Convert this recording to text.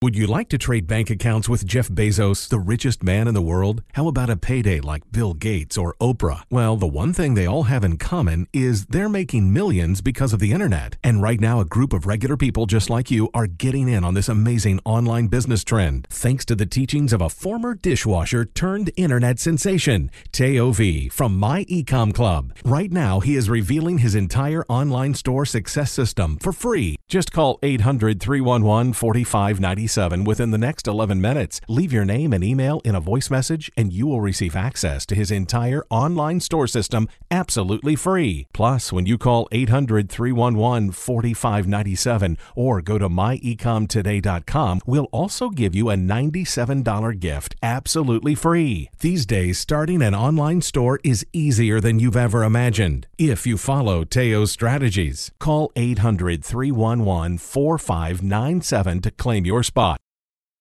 Would you like to trade bank accounts with Jeff Bezos, the richest man in the world? How about a payday like Bill Gates or Oprah? Well, the one thing they all have in common is they're making millions because of the internet. And right now, a group of regular people just like you are getting in on this amazing online business trend, thanks to the teachings of a former dishwasher turned internet sensation, Teo V from My Ecom Club. Right now, he is revealing his entire online store success system for free. Just call 800-311-4597 within the next 11 minutes. Leave your name and email in a voice message, and you will receive access to his entire online store system absolutely free. Plus, when you call 800-311-4597 or go to myecomtoday.com, we'll also give you a $97 gift absolutely free. These days, starting an online store is easier than you've ever imagined if you follow Teo's strategies. Call 800-311-4597 to claim your spot.